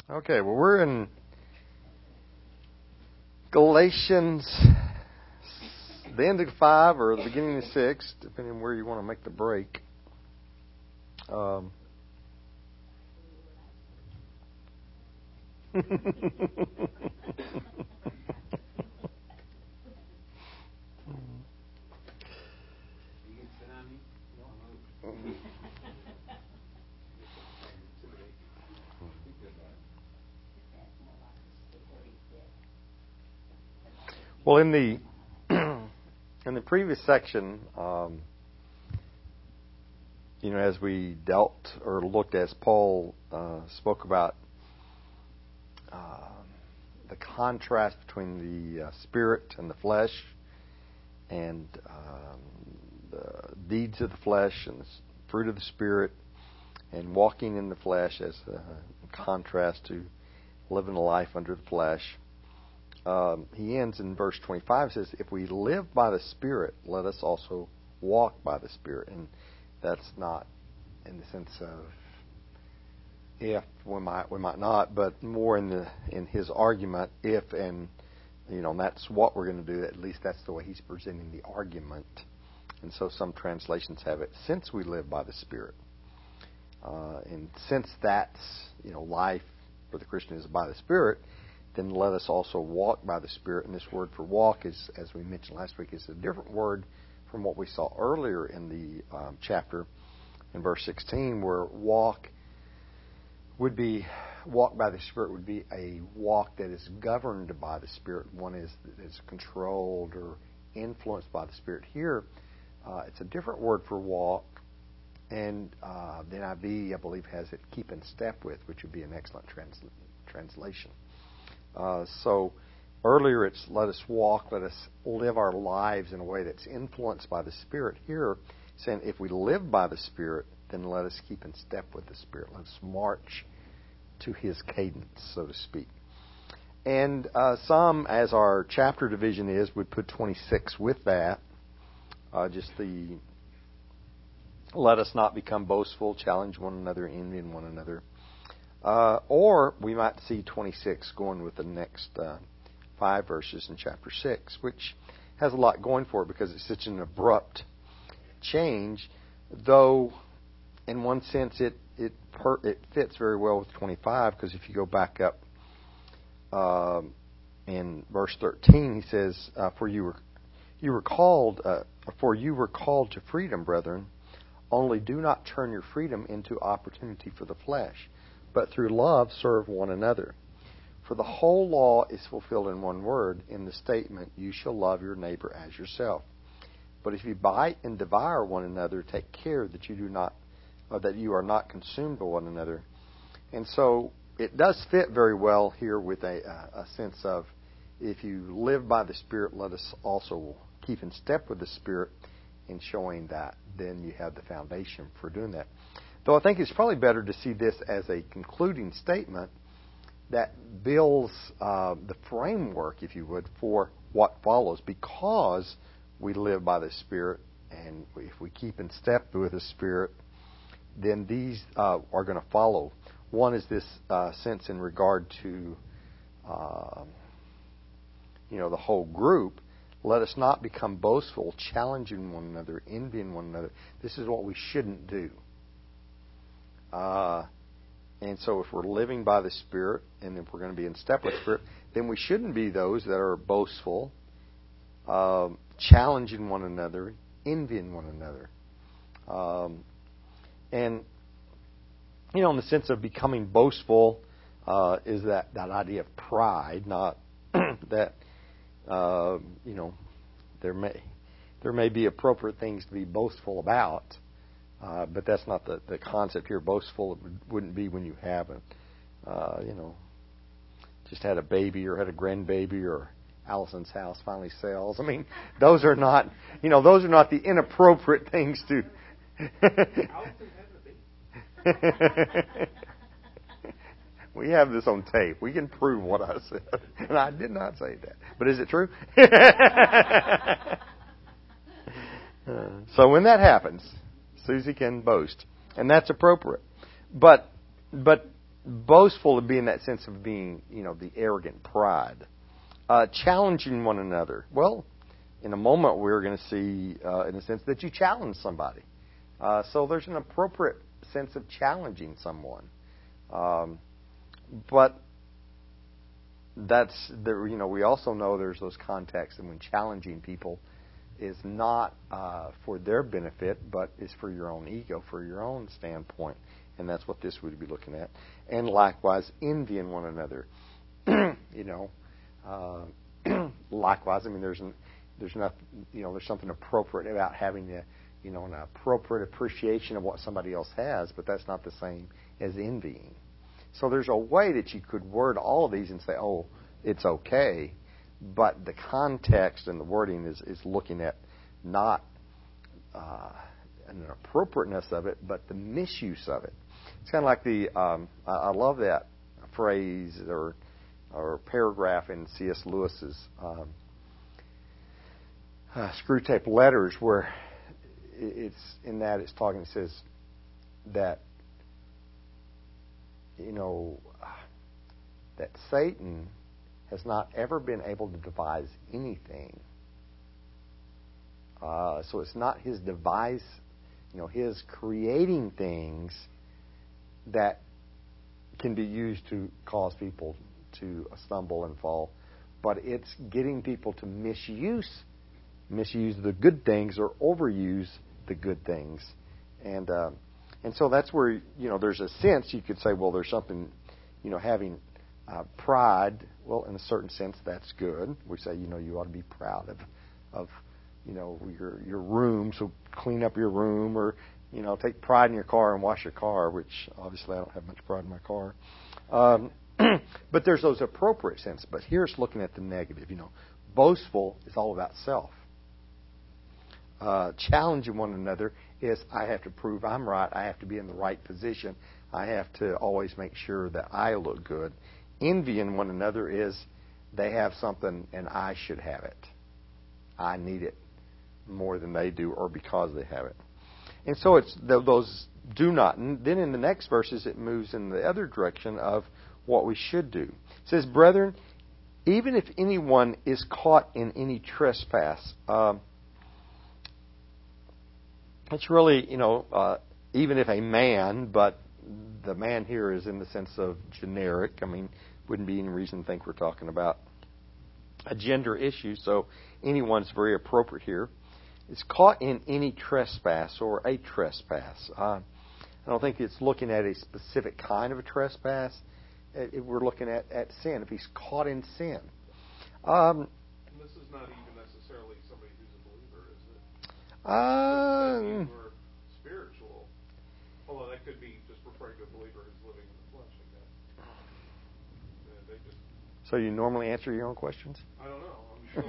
Okay, well, we're in Galatians, the end of 5 or the beginning of 6, depending on where you want to make the break. Well, in the previous section, as we dealt or looked as Paul spoke about the contrast between the spirit and the flesh, and the deeds of the flesh and the fruit of the spirit, and walking in the flesh as a contrast to living a life under the flesh. He ends in verse 25, says, if we live by the Spirit, let us also walk by the Spirit. And that's not in the sense of if, we might not, but more in his argument, if, and that's what we're going to do. At least that's the way he's presenting the argument. And so some translations have it, since we live by the Spirit. And since that's, life for the Christian is by the Spirit, then let us also walk by the Spirit. And this word for walk is, as we mentioned last week, is a different word from what we saw earlier in the chapter in verse 16, where walk by the Spirit would be a walk that is governed by the Spirit. One is controlled or influenced by the Spirit. Here, it's a different word for walk, and the NIV, I believe, has it keep in step with, which would be an excellent translation. So earlier it's let us walk, let us live our lives in a way that's influenced by the Spirit. Here, saying if we live by the Spirit, then let us keep in step with the Spirit. Let us march to His cadence, so to speak. And some, as our chapter division is, would put 26 with that. Just the let us not become boastful, challenge one another, envying one another. Or we might see 26 going with the next 5 verses in chapter 6, which has a lot going for it because it's such an abrupt change, though in one sense it fits very well with 25, because if you go back up in verse 13, he says, for you were called to freedom, brethren, only do not turn your freedom into opportunity for the flesh, but through love serve one another. For the whole law is fulfilled in one word, in the statement, you shall love your neighbor as yourself. But if you bite and devour one another, take care that you are not consumed by one another. And so it does fit very well here with a sense of, if you live by the Spirit, let us also keep in step with the Spirit in showing that. Then you have the foundation for doing that. Though I think it's probably better to see this as a concluding statement that builds the framework, if you would, for what follows. Because we live by the Spirit, and if we keep in step with the Spirit, then these are going to follow. One is this sense in regard to the whole group. Let us not become boastful, challenging one another, envying one another. This is what we shouldn't do. And so if we're living by the Spirit, and if we're going to be in step with the Spirit, then we shouldn't be those that are boastful, challenging one another, envying one another. And, in the sense of becoming boastful, is that idea of pride, not that, there may be appropriate things to be boastful about. But that's not the concept here. Boastful wouldn't be when you haven't, just had a baby or had a grandbaby, or Allison's house finally sells. I mean, those are not the inappropriate things to. We have this on tape. We can prove what I said, and I did not say that. But is it true? So when that happens, Susie can boast, and that's appropriate. But boastful would be in that sense of being, the arrogant pride. Challenging one another. Well, in a moment we're going to see, in a sense, that you challenge somebody. So there's an appropriate sense of challenging someone. But that's there. We also know there's those contexts, and when challenging people is not for their benefit, but is for your own ego, for your own standpoint, and that's what this would be looking at. And likewise, envying one another. Likewise, there's nothing, there's something appropriate about having an appropriate appreciation of what somebody else has, but that's not the same as envying. So there's a way that you could word all of these and say, oh, it's okay, but the context and the wording is looking at not an appropriateness of it, but the misuse of it. It's kind of like I love that phrase or paragraph in C.S. Lewis's Screwtape Letters, where it says that that Satan has not ever been able to devise anything. So it's not his devise, his creating things that can be used to cause people to stumble and fall, but it's getting people to misuse the good things or overuse the good things, and so that's where there's a sense you could say, well, there's something, having pride. Well, in a certain sense, that's good. We say, you ought to be proud of your room, so clean up your room, or take pride in your car and wash your car, which obviously I don't have much pride in my car. But there's those appropriate sense. But here's looking at the negative. Boastful is all about self. Challenging one another is, I have to prove I'm right. I have to be in the right position. I have to always make sure that I look good. Envying one another is, they have something and I should have it. I need it more than they do, or because they have it. And so it's those do not. And then in the next verses, it moves in the other direction of what we should do. It says, brethren, even if anyone is caught in any trespass, it's really, even if a man, but the man here is in the sense of generic. Wouldn't be any reason to think we're talking about a gender issue, so anyone's very appropriate here. Is caught in any trespass or a trespass. I don't think it's looking at a specific kind of a trespass. We're looking at sin. If he's caught in sin. And this is not even necessarily somebody who's a believer, is it? Or spiritual. Although that could be just referring to a believer who's living in the flesh, I guess. So you normally answer your own questions? I don't know.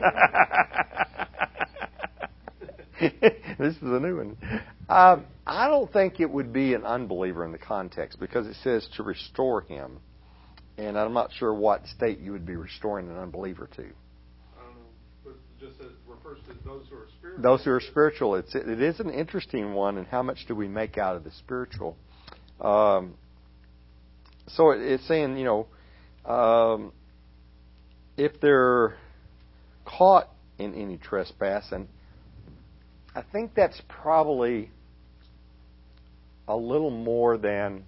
This is a new one. I don't think it would be an unbeliever in the context, because it says to restore him. And I'm not sure what state you would be restoring an unbeliever to. I don't know. But it just refers to those who are spiritual. Those who are spiritual. It is an interesting one, and how much do we make out of the spiritual? So it's saying, if they're caught in any trespass, and I think that's probably a little more than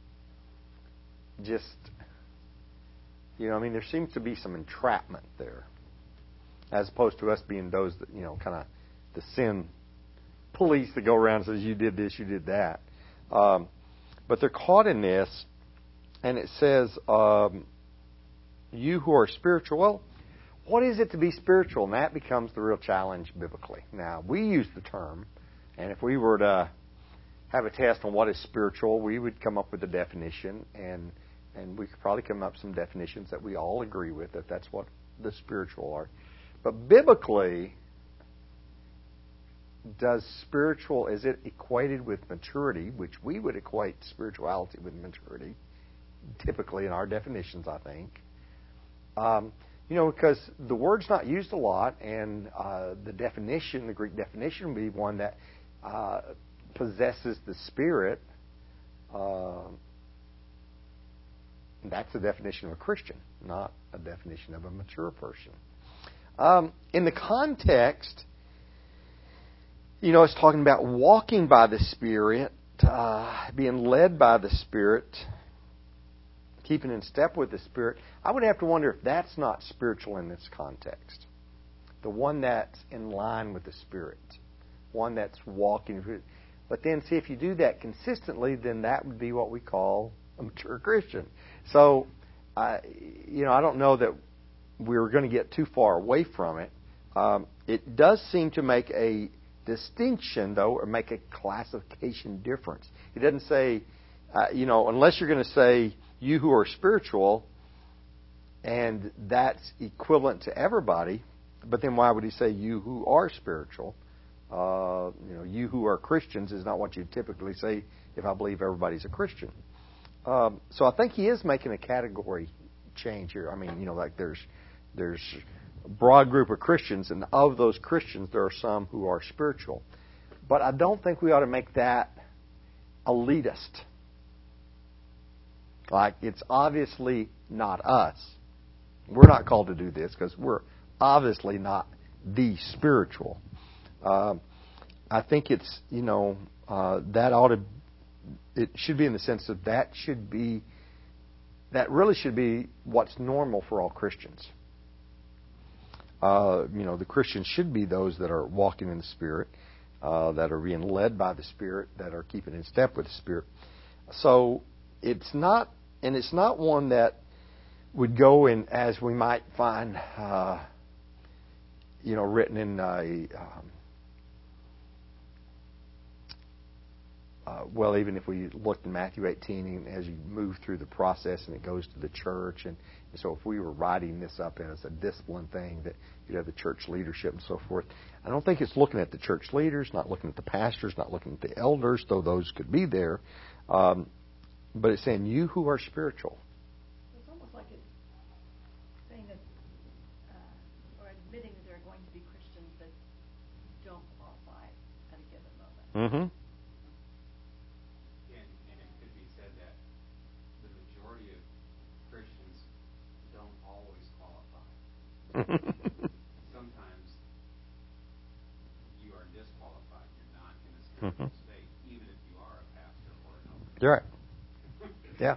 just, there seems to be some entrapment there, as opposed to us being those that, kind of the sin police that go around and says, you did this, you did that. But they're caught in this, and it says, you who are spiritual. Well, what is it to be spiritual? And that becomes the real challenge biblically. Now, we use the term, and if we were to have a test on what is spiritual, we would come up with a definition, and we could probably come up with some definitions that we all agree with, that that's what the spiritual are. But biblically, does spiritual, is it equated with maturity, which we would equate spirituality with maturity, typically in our definitions, I think. Because the word's not used a lot, and the definition, the Greek definition, would be one that possesses the Spirit. That's the definition of a Christian, not a definition of a mature person. In the context, it's talking about walking by the Spirit, being led by the Spirit, keeping in step with the Spirit. I would have to wonder if that's not spiritual in this context. The one that's in line with the Spirit, one that's walking. But then, see, if you do that consistently, then that would be what we call a mature Christian. So, I don't know that we're going to get too far away from it. It does seem to make a distinction, though, or make a classification difference. It doesn't say, unless you're going to say, you who are spiritual, and that's equivalent to everybody, but then why would he say, you who are spiritual? You who are Christians is not what you typically say if I believe everybody's a Christian. So I think he is making a category change here. I mean, like there's a broad group of Christians, and of those Christians, there are some who are spiritual. But I don't think we ought to make that elitist. Like, it's obviously not us. We're not called to do this because we're obviously not the spiritual. I think it's, that ought to, it should be in the sense of that really should be what's normal for all Christians. The Christians should be those that are walking in the Spirit, that are being led by the Spirit, that are keeping in step with the Spirit. So it's not one that would go in, as we might find, written in even if we looked in Matthew 18, and as you move through the process and it goes to the church, and so if we were writing this up as a discipline thing, that you'd have the church leadership and so forth, I don't think it's looking at the church leaders, not looking at the pastors, not looking at the elders, though those could be there, but it's saying you who are spiritual. It's almost like it's saying that, or admitting that there are going to be Christians that don't qualify at a given moment. Mm-hmm. Sometimes you are disqualified. You're not in a spiritual state, even if you are a pastor or an elder. You're right. Yeah.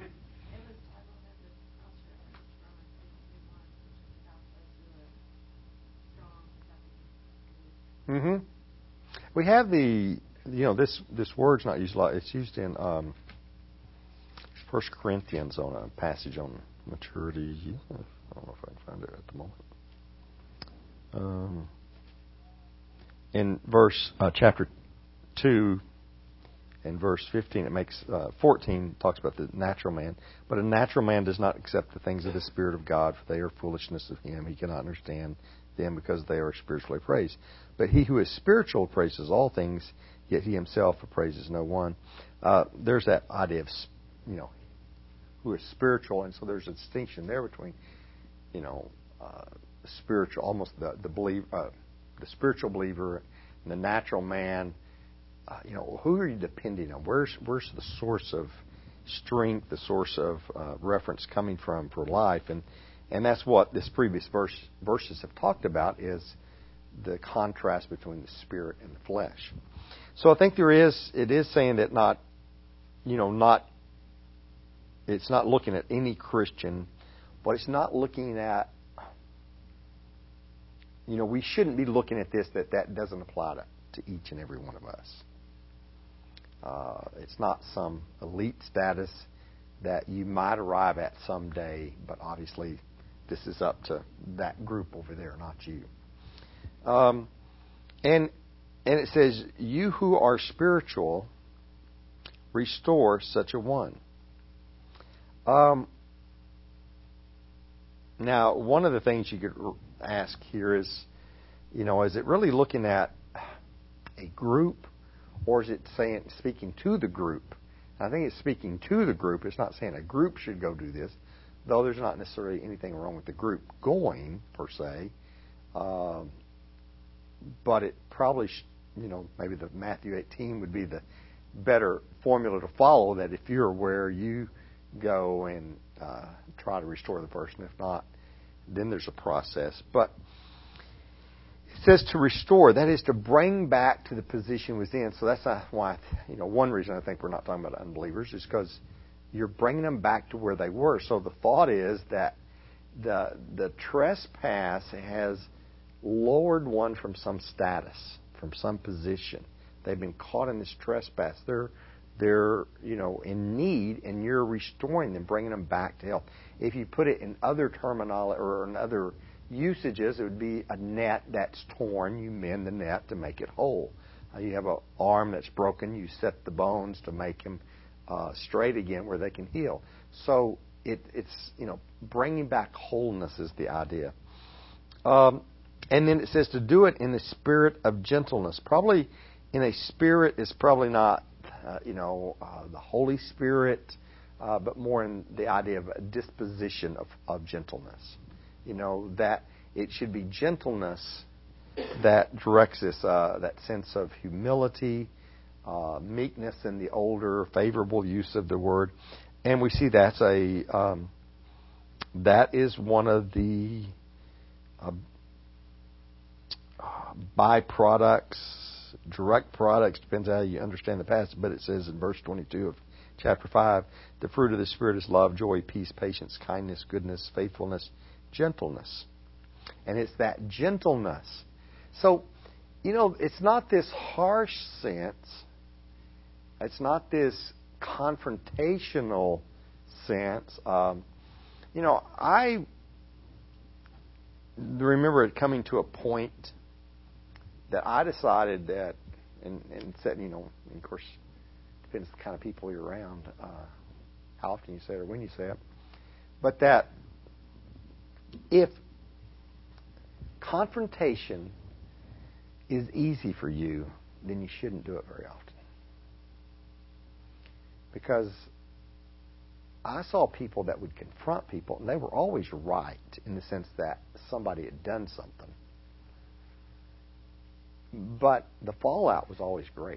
Mm-hmm. We have this word's not used a lot. It's used in 1 Corinthians on a passage on maturity. I don't know if I can find it at the moment. In chapter 2 and verse 15, it makes 14 talks about the natural man. But a natural man does not accept the things of the Spirit of God, for they are foolishness of him. He cannot understand them because they are spiritually appraised. But he who is spiritual appraises all things, yet he himself appraises no one. There's that idea of, who is spiritual, and so there's a distinction there between, spiritual, almost the spiritual believer and the natural man. Who are you depending on? Where's the source of strength, the source of reference coming from for life? And that's what this previous verses have talked about, is the contrast between the spirit and the flesh. So I think it is saying that it's not looking at any Christian, but it's not looking at, we shouldn't be looking at this that doesn't apply to each and every one of us. It's not some elite status that you might arrive at someday, but obviously this is up to that group over there, not you. And it says, you who are spiritual, restore such a one. Now, one of the things you could ask here is, is it really looking at a group, or is it speaking to the group? I think it's speaking to the group. It's not saying a group should go do this, though there's not necessarily anything wrong with the group going, per se. But it probably, maybe the Matthew 18 would be the better formula to follow, that if you're where you go and try to restore the person. If not, then there's a process. But it says to restore. That is to bring back to the position it was in. So that's why, one reason I think we're not talking about unbelievers is because you're bringing them back to where they were. So the thought is that the trespass has lowered one from some status, from some position. They've been caught in this trespass. They're in need, and you're restoring them, bringing them back to health. If you put it in other terminology or in other usages, it would be a net that's torn. You mend the net to make it whole. You have an arm that's broken. You set the bones to make him straight again where they can heal. So it's bringing back wholeness is the idea. And then it says to do it in the spirit of gentleness. Probably in a spirit is probably not the Holy Spirit, but more in the idea of a disposition of gentleness. That it should be gentleness that directs this, that sense of humility, meekness in the older, favorable use of the word. And we see that is one of the byproducts, direct products, depends how you understand the passage, but it says in verse 22 of chapter 5, the fruit of the Spirit is love, joy, peace, patience, kindness, goodness, faithfulness, gentleness. And it's that gentleness. So, it's not this harsh sense. It's not this confrontational sense. I remember it coming to a point that I decided that, and said, of course, depends the kind of people you're around, how often you say it or when you say it, but that if confrontation is easy for you, then you shouldn't do it very often. Because I saw people that would confront people, and they were always right in the sense that somebody had done something. But the fallout was always great.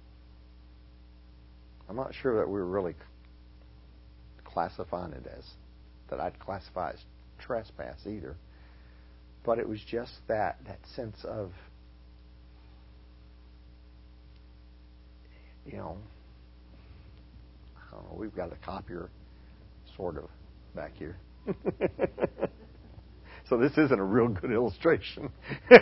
I'm not sure that we were really classifying it as, that I'd classify as trespass either. But it was just that sense of, I don't know, we've got a copier sort of back here. So this isn't a real good illustration.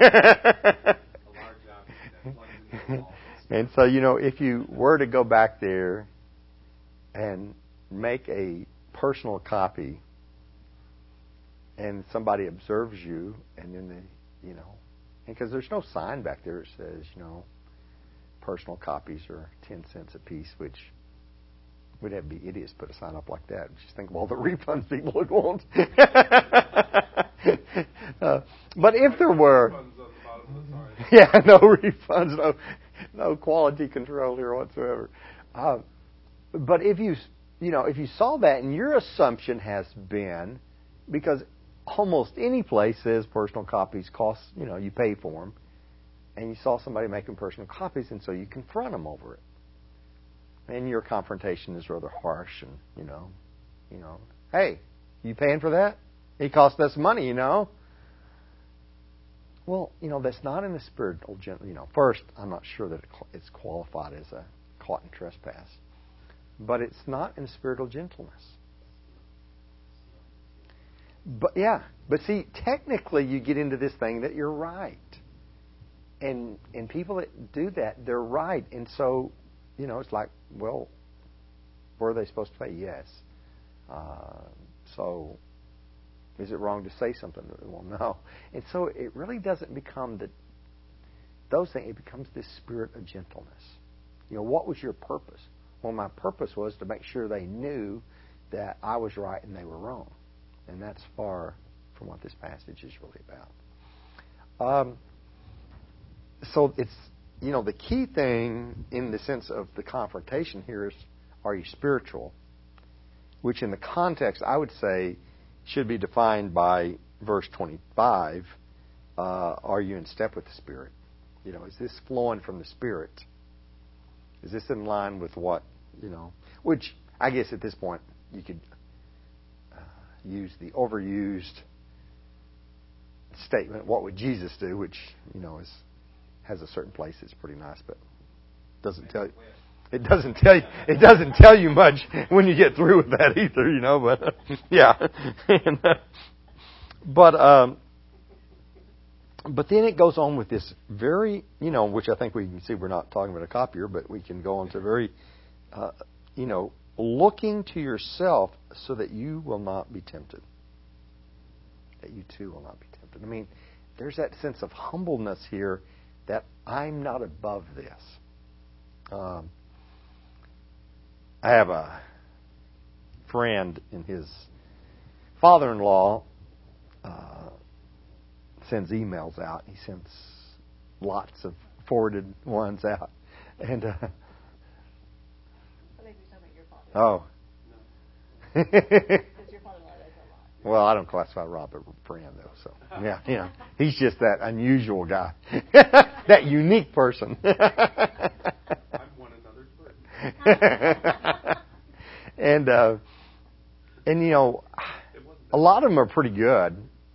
And so, if you were to go back there and make a personal copy and somebody observes you and then they, because there's no sign back there that says, personal copies are 10 cents a piece, which we'd have to be idiots to put a sign up like that. Just think of all the refunds people would want. But if there were, no refunds, no quality control here whatsoever. But if you saw that, and your assumption has been, because almost any place says personal copies cost, you pay for them, and you saw somebody making personal copies, and so you confront them over it. And your confrontation is rather harsh, and hey, you paying for that? It cost us money, Well, that's not in the spirit of gentleness. First, I'm not sure that it's qualified as a caught in trespass, but it's not in the spirit of gentleness. But see, technically, you get into this thing that you're right, and people that do that, they're right, and so it's like, well, were they supposed to pay? Yes. So, is it wrong to say something? Well, no. And so it really doesn't become those things. It becomes this spirit of gentleness. What was your purpose? Well, my purpose was to make sure they knew that I was right and they were wrong. And that's far from what this passage is really about. So it's, the key thing in the sense of the confrontation here is, are you spiritual? Which in the context, I would say, should be defined by verse 25. Are you in step with the Spirit? Is this flowing from the Spirit? Is this in line with what, which I guess at this point you could use the overused statement, "What would Jesus do?" which has a certain place. It's pretty nice, but doesn't tell you. It doesn't tell you much when you get through with that either, But yeah, but then it goes on with this very, which I think we can see we're not talking about a copier, but we can go on to very, looking to yourself so that you will not be tempted. That you too will not be tempted. I mean, there's that sense of humbleness here that I'm not above this. I have a friend, and his father-in-law sends emails out. He sends lots of forwarded ones out. And oh. Well, I don't classify Rob as a friend, though. So, yeah, he's just that unusual guy, that unique person. I'm one another's friend. and a lot of them are pretty good,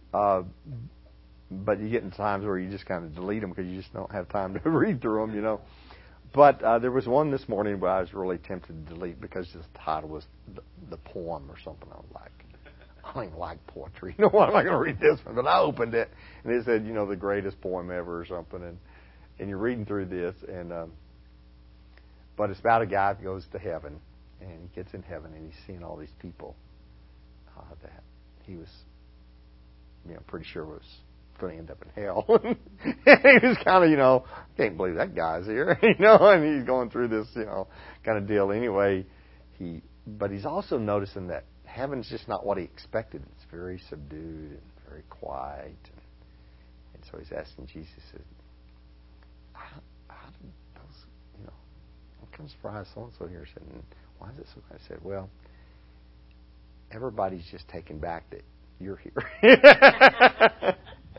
but you get in times where you just kind of delete them because you just don't have time to read through them, But there was one this morning where I was really tempted to delete because the title was the poem or something. I was like, I don't even like poetry. Why am I going to read this one? But I opened it, and it said, the greatest poem ever or something. And you're reading through this, but it's about a guy that goes to heaven, and he gets in heaven, and he's seeing all these people that he was, pretty sure was going to end up in hell. He was kind of, can't believe that guy's here, and he's going through this, kind of deal anyway. But he's also noticing that heaven's just not what he expected. It's very subdued and very quiet. And so he's asking Jesus, how did those, I'm kind of surprised so-and-so here said, why is it so quiet? I said, well, everybody's just taken back that you're here.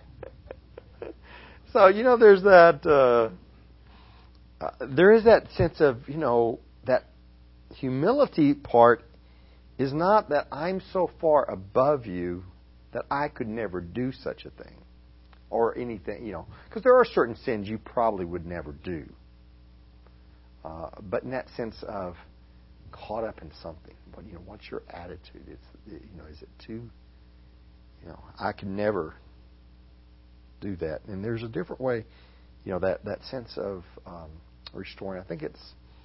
So, there's that, there is that sense of, that humility part is not that I'm so far above you that I could never do such a thing or anything, because there are certain sins you probably would never do. But in that sense of caught up in something, what's your attitude? Is it too, I could never do that. And there's a different way, that sense of restoring. I think I'm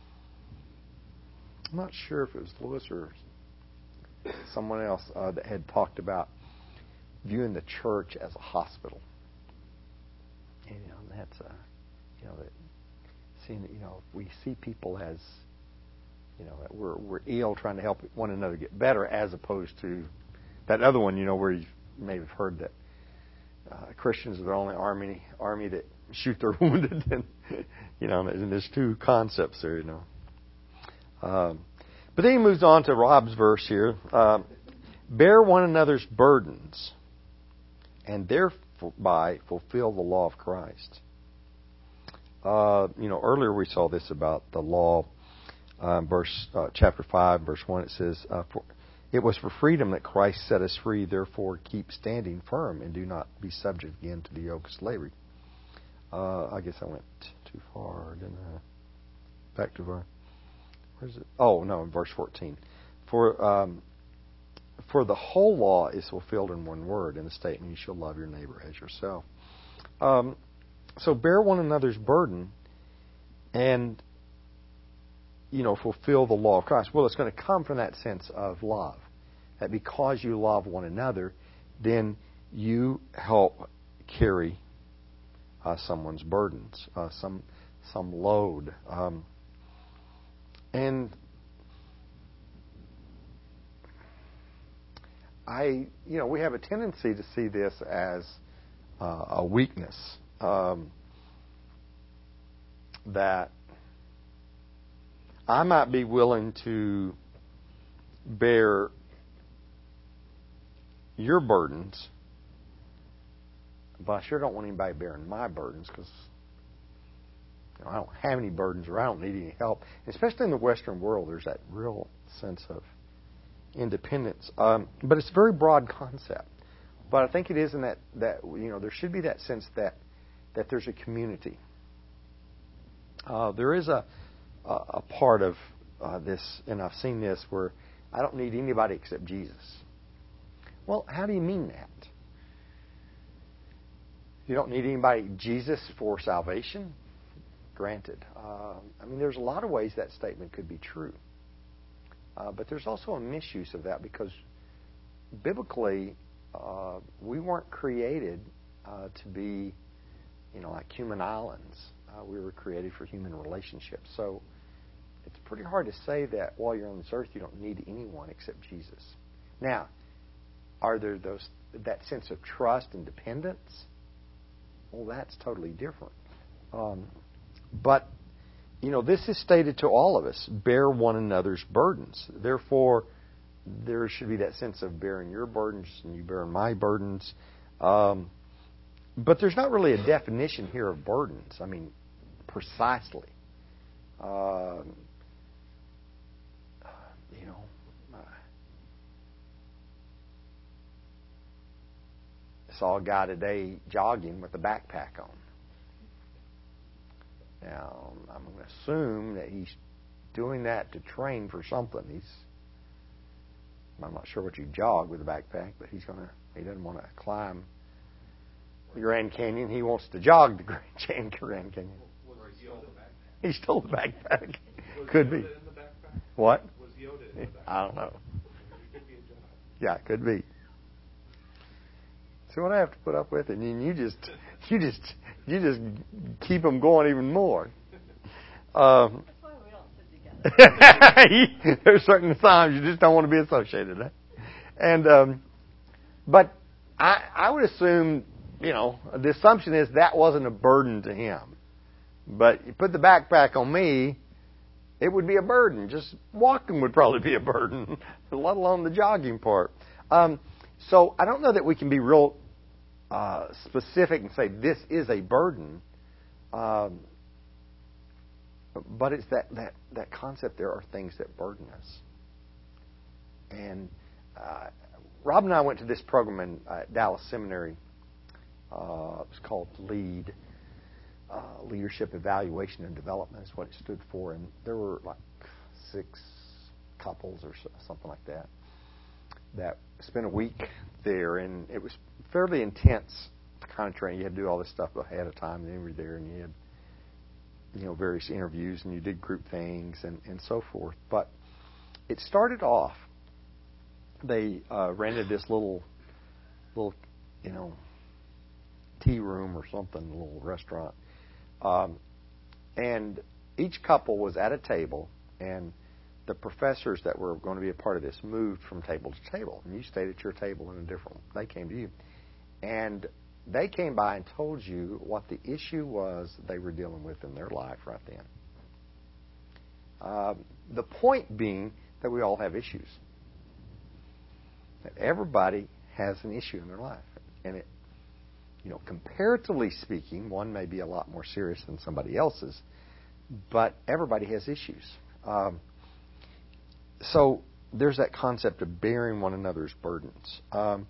not sure if it was Lewis or someone else that had talked about viewing the church as a hospital. And, that's that seeing that, if we see people as, that we're ill trying to help one another get better, as opposed to that other one, where you may have heard that Christians are the only army that shoot their wounded, and and there's two concepts there, But then he moves on to Rob's verse here. Bear one another's burdens, and thereby fulfill the law of Christ. Earlier we saw this about the law, chapter 5, verse 1. It says, it was for freedom that Christ set us free, therefore keep standing firm and do not be subject again to the yoke of slavery. I guess I went too far, didn't I? Back to where is it? Oh, no, in verse 14. For the whole law is fulfilled in one word, in the statement, you shall love your neighbor as yourself. So bear one another's burden and, fulfill the law of Christ. Well, it's going to come from that sense of love. That because you love one another, then you help carry someone's burdens, some load. And we have a tendency to see this as a weakness, that I might be willing to bear your burdens, but I sure don't want anybody bearing my burdens, because I don't have any burdens, or I don't need any help. Especially in the Western world, there's that real sense of, independence. But it's a very broad concept. But I think it is in that there should be that sense that there's a community. There is a part of this, and I've seen this, where I don't need anybody except Jesus. Well, how do you mean that? You don't need anybody, Jesus, for salvation? Granted. There's a lot of ways that statement could be true. But there's also a misuse of that, because biblically, we weren't created to be, like human islands. We were created for human relationships. So it's pretty hard to say that while you're on this earth, you don't need anyone except Jesus. Now, are there that sense of trust and dependence? Well, that's totally different. But, this is stated to all of us. Bear one another's burdens. Therefore, there should be that sense of bearing your burdens and you bearing my burdens. But there's not really a definition here of burdens. Precisely. I saw a guy today jogging with a backpack on. Now, I'm going to assume that he's doing that to train for something. I'm not sure what you jog with a backpack, but he doesn't want to climb the Grand Canyon. He wants to jog the Grand Canyon. He stole the backpack. Could be. What? Was Yoda in the backpack? I don't know. He could be a Jedi. Yeah, it could be. See what I have to put up with, and you just keep them going even more. That's why we don't sit together. There's certain times you just don't want to be associated. And but I would assume, the assumption is that wasn't a burden to him. But you put the backpack on me, it would be a burden. Just walking would probably be a burden, let alone the jogging part. So I don't know that we can be real specific and say this is a burden. But it's that concept. There are things that burden us. And Rob and I went to this program in Dallas Seminary. It was called LEAD. Leadership Evaluation and Development is what it stood for. And there were like 6 couples or something like that spent a week there. And it was fairly intense kind of training. You had to do all this stuff ahead of time. And then you were there and you had various interviews, and you did group things and so forth. But it started off, they rented this little tea room or something, a little restaurant. And each couple was at a table, and the professors that were going to be a part of this moved from table to table. And you stayed at your table in a different, they came to you. And they came by and told you what the issue was they were dealing with in their life right then. The point being that we all have issues. That everybody has an issue in their life. And it, comparatively speaking, one may be a lot more serious than somebody else's, but everybody has issues. So there's that concept of bearing one another's burdens.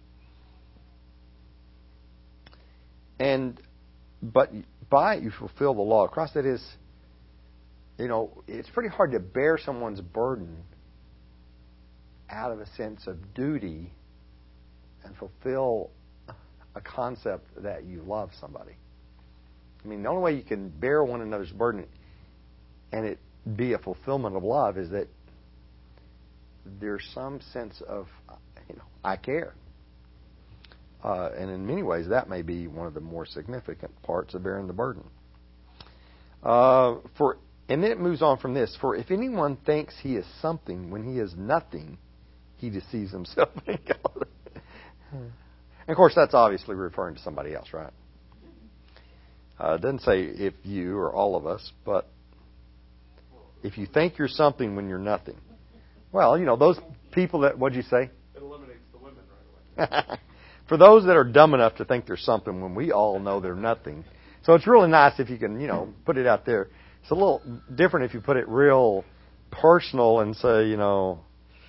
But by it you fulfill the law of Christ. That is, it's pretty hard to bear someone's burden out of a sense of duty and fulfill a concept that you love somebody. The only way you can bear one another's burden and it be a fulfillment of love is that there's some sense of, I care. And in many ways, that may be one of the more significant parts of bearing the burden. And then it moves on from this. For if anyone thinks he is something when he is nothing, he deceives himself. And of course, that's obviously referring to somebody else, right? It doesn't say if you or all of us, but if you think you're something when you're nothing. Well, those people that, what'd you say? It eliminates the women right away. For those that are dumb enough to think they're something when we all know they're nothing. So it's really nice if you can, put it out there. It's a little different if you put it real personal and say,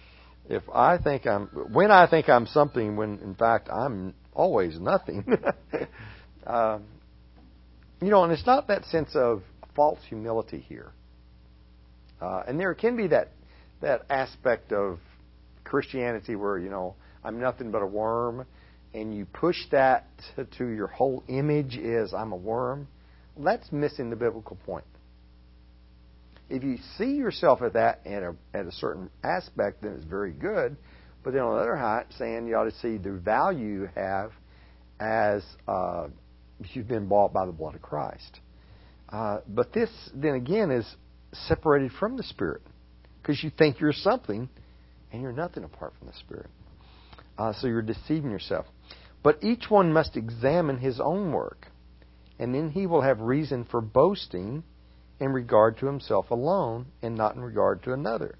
when I think I'm something, when in fact I'm always nothing. And it's not that sense of false humility here. And there can be that aspect of Christianity where, I'm nothing but a worm, and you push that to your whole image is I'm a worm. Well, that's missing the biblical point. If you see yourself at that at a certain aspect, then it's very good. But then on the other hand, saying you ought to see the value you have as you've been bought by the blood of Christ. But this, then again, is separated from the Spirit, because you think you're something, and you're nothing apart from the Spirit. So you're deceiving yourself. But each one must examine his own work, and then he will have reason for boasting in regard to himself alone, and not in regard to another.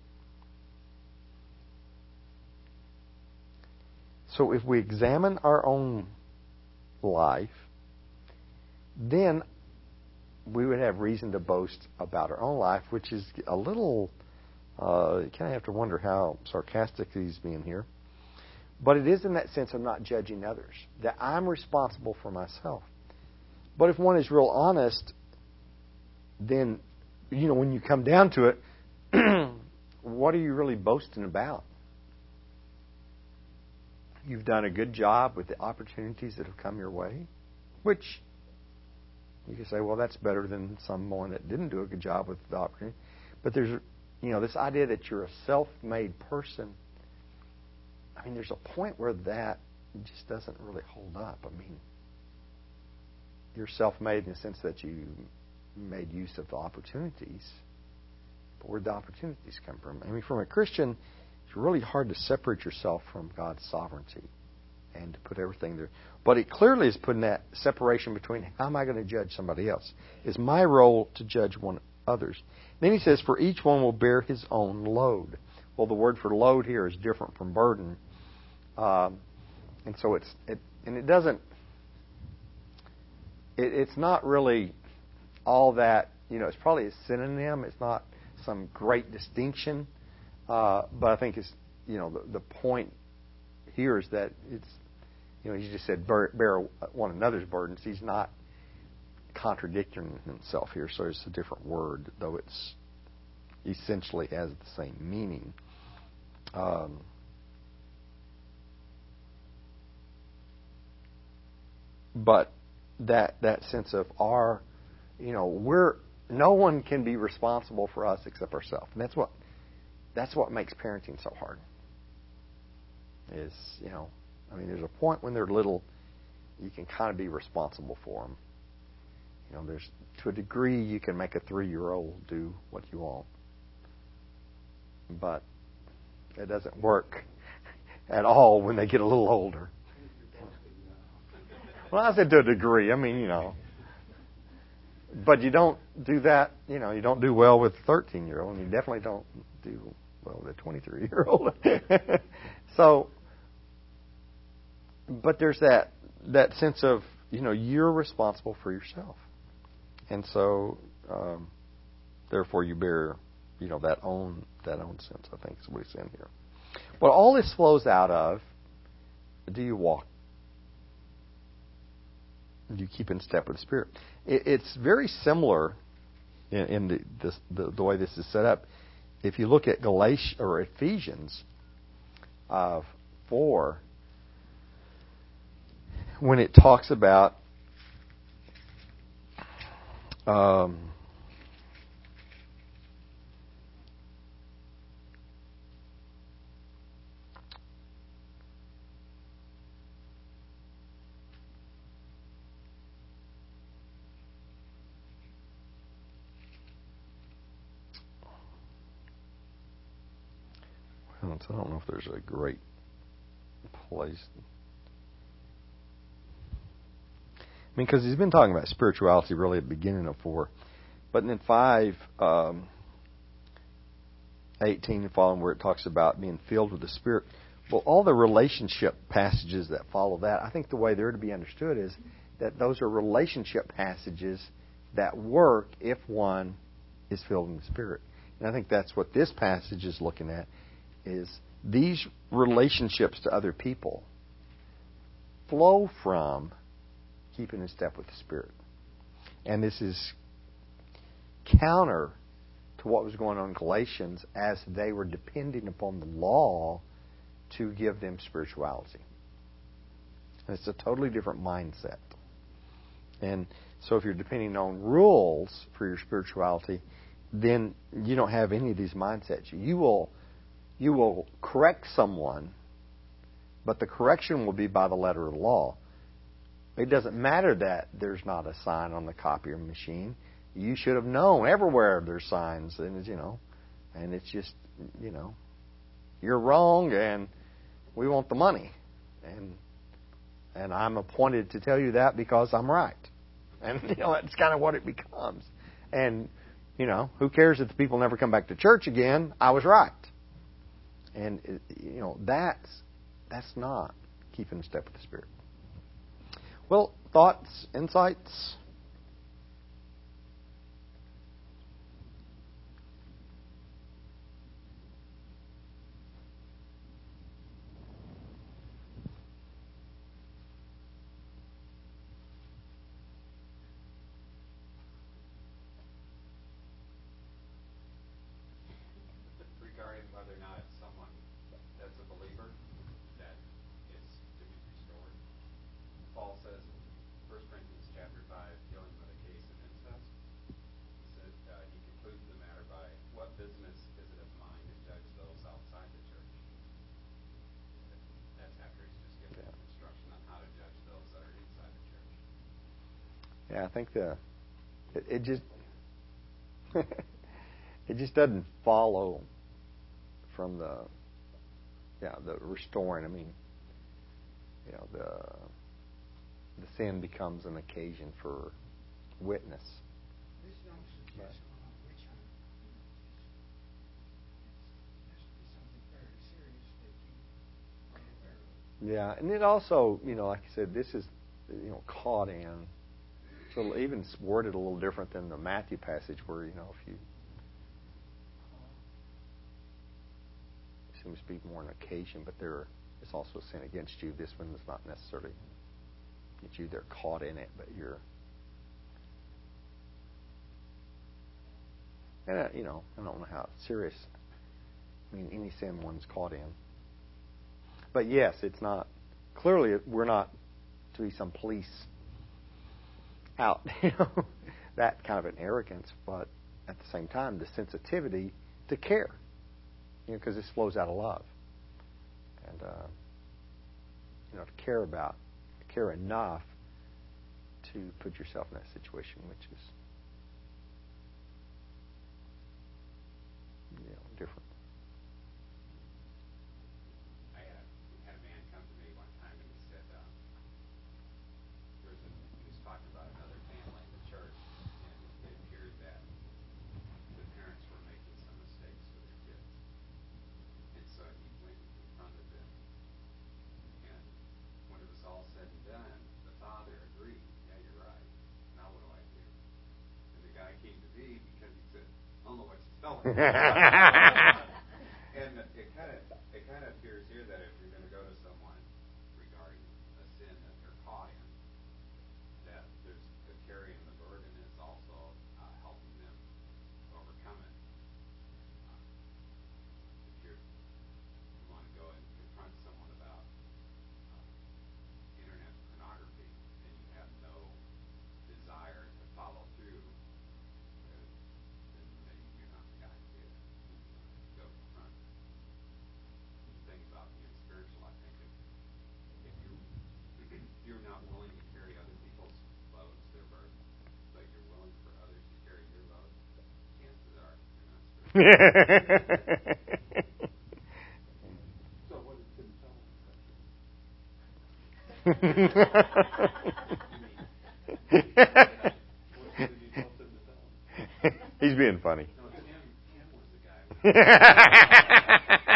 So if we examine our own life, then we would have reason to boast about our own life, which is a little, you kind of have to wonder how sarcastic he's being here. But it is in that sense of not judging others, that I'm responsible for myself. But if one is real honest, then, when you come down to it, what are you really boasting about? You've done a good job with the opportunities that have come your way, which you can say, well, that's better than someone that didn't do a good job with the opportunity. But there's, this idea that you're a self-made person. I mean, there's a point where that just doesn't really hold up. I mean, you're self-made in the sense that you made use of the opportunities. But where'd the opportunities come from? I mean, from a Christian, it's really hard to separate yourself from God's sovereignty and to put everything there. But it clearly is putting that separation between how am I going to judge somebody else? It's my role to judge others. Then he says, for each one will bear his own load. Well, the word for load here is different from burden. And so it's not really all that, it's probably a synonym. It's not some great distinction. But I think it's, the point here is that it's, he just said bear one another's burdens. He's not contradicting himself here, so it's a different word, though it's essentially has the same meaning. But that sense of no one can be responsible for us except ourselves, and that's what makes parenting so hard. Is there's a point when they're little, you can kind of be responsible for them. There's to a degree you can make a 3-year-old do what you want, but it doesn't work at all when they get a little older. Well, I said to a degree. I mean, but you don't do that. You don't do well with a 13-year-old, and you definitely don't do well with a 23-year-old. So, but there's that sense of you're responsible for yourself, and so therefore you bear that own sense. I think is what he's saying here. But all this flows out of: do you walk? Do you keep in step with the Spirit? It's very similar in the way this is set up. If you look at Ephesians 4, when it talks about I don't know if there's a great place. I mean, because he's been talking about spirituality really at the beginning of 4. But then 5, 18 and following, where it talks about being filled with the Spirit. Well, all the relationship passages that follow that, I think the way they're to be understood is that those are relationship passages that work if one is filled in the Spirit. And I think that's what this passage is looking at, is these relationships to other people flow from keeping in step with the Spirit. And this is counter to what was going on in Galatians as they were depending upon the law to give them spirituality. And it's a totally different mindset. And so if you're depending on rules for your spirituality, then you don't have any of these mindsets. You will correct someone, but the correction will be by the letter of the law. It doesn't matter that there's not a sign on the copier machine. You should have known everywhere there's signs, and it's just, you're wrong, and we want the money, and I'm appointed to tell you that because I'm right, and that's kind of what it becomes. And who cares if the people never come back to church again? I was right, and that's not keeping in step with the Spirit. Well, thoughts, insights? Regarding whether or not it's someone that's a believer that is to be restored. Paul says in 1 Corinthians chapter 5, dealing with a case of incest, he said he concludes the matter by, what business is it of mine to judge those outside the church? That's after he's just given instruction on how to judge those that are inside the church. Yeah, I think it just it just doesn't follow from the restoring. I mean, the sin becomes an occasion for witness. This don't suggest going on witch hunt. This is something very serious that you are aware of. Yeah, and it also, like I said, this is, caught in. So even worded a little different than the Matthew passage where, if you seems to be more an occasion, but there is also sin against you. This one is not necessarily against you. They're caught in it, but you're... And, I don't know how serious. I mean, any sin one's caught in. But yes, it's not... Clearly, we're not to be some police out, that kind of an arrogance, but at the same time, the sensitivity to care. Because this flows out of love. And, to care enough to put yourself in that situation, which is, different. I had a man come to me one time and he said, he was talking about another family in the church, and it appeared that the parents were making some mistakes with their kids. And so he went and confronted them. And when it was all said and done, the father agreed, yeah, you're right. Now what do I do? And the guy came to me because he said, I don't know what to tell him. And it kind of appears here that if you're going to go to someone regarding a sin that they're caught in, that there's the carrying the burden is also helping them overcome it. If you want to go and confront someone about internet pornography and you have no desire to follow through, then maybe you're not the guy to do it. Go confront. The thing about being spiritual, I think, if you're not willing to carry other people's loads, their burdens, but you're willing for others to carry your load, chances are you're not spiritual. So what did Tim tell him? He's What did he tell Tim to tell him? being funny. No, Tim was the guy.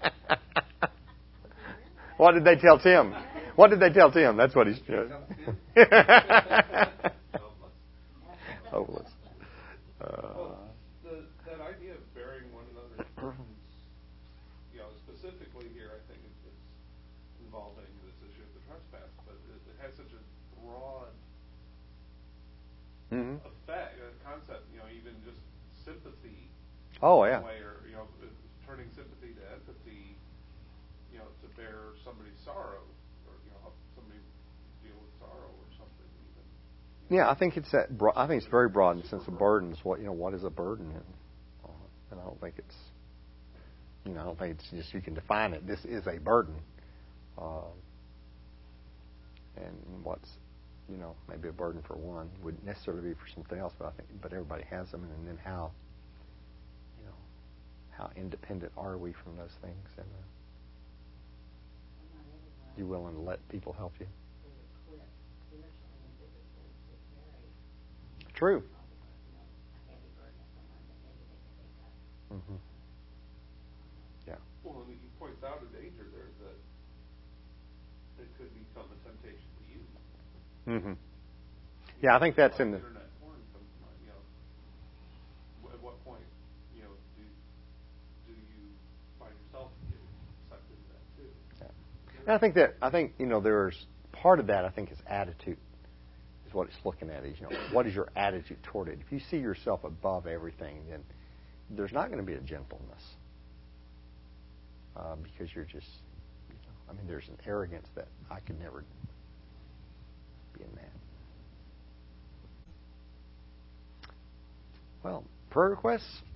What did they tell Tim? What did they tell Tim? That's what he's doing. Hopeless. Well, that idea of bearing one another's burdens, specifically Oh, yeah. Way, or turning sympathy to empathy, to bear somebody's sorrow, or help somebody deal with sorrow or something. Even. Yeah, I think it's that. I think it's very broad in the sense of burdens. What is a burden? And I don't think it's. I don't think it's just you can define it. This is a burden. And what's, maybe a burden for one wouldn't necessarily be for something else. But everybody has them, and then how independent are we from those things? And you willing to let people help you? True. Mm-hmm. Yeah. Well, and he points out a danger there that it could become a temptation to use. Mm-hmm. Yeah, I think that's in the internet porn comes to mind. At what point, do you find yourself getting sucked into that too? Yeah. And I think there's part of that. I think is attitude. Is what it's looking at. Is what is your attitude toward it? If you see yourself above everything, then there's not going to be a gentleness because you're just. There's an arrogance that I could never be in that. Well, prayer requests.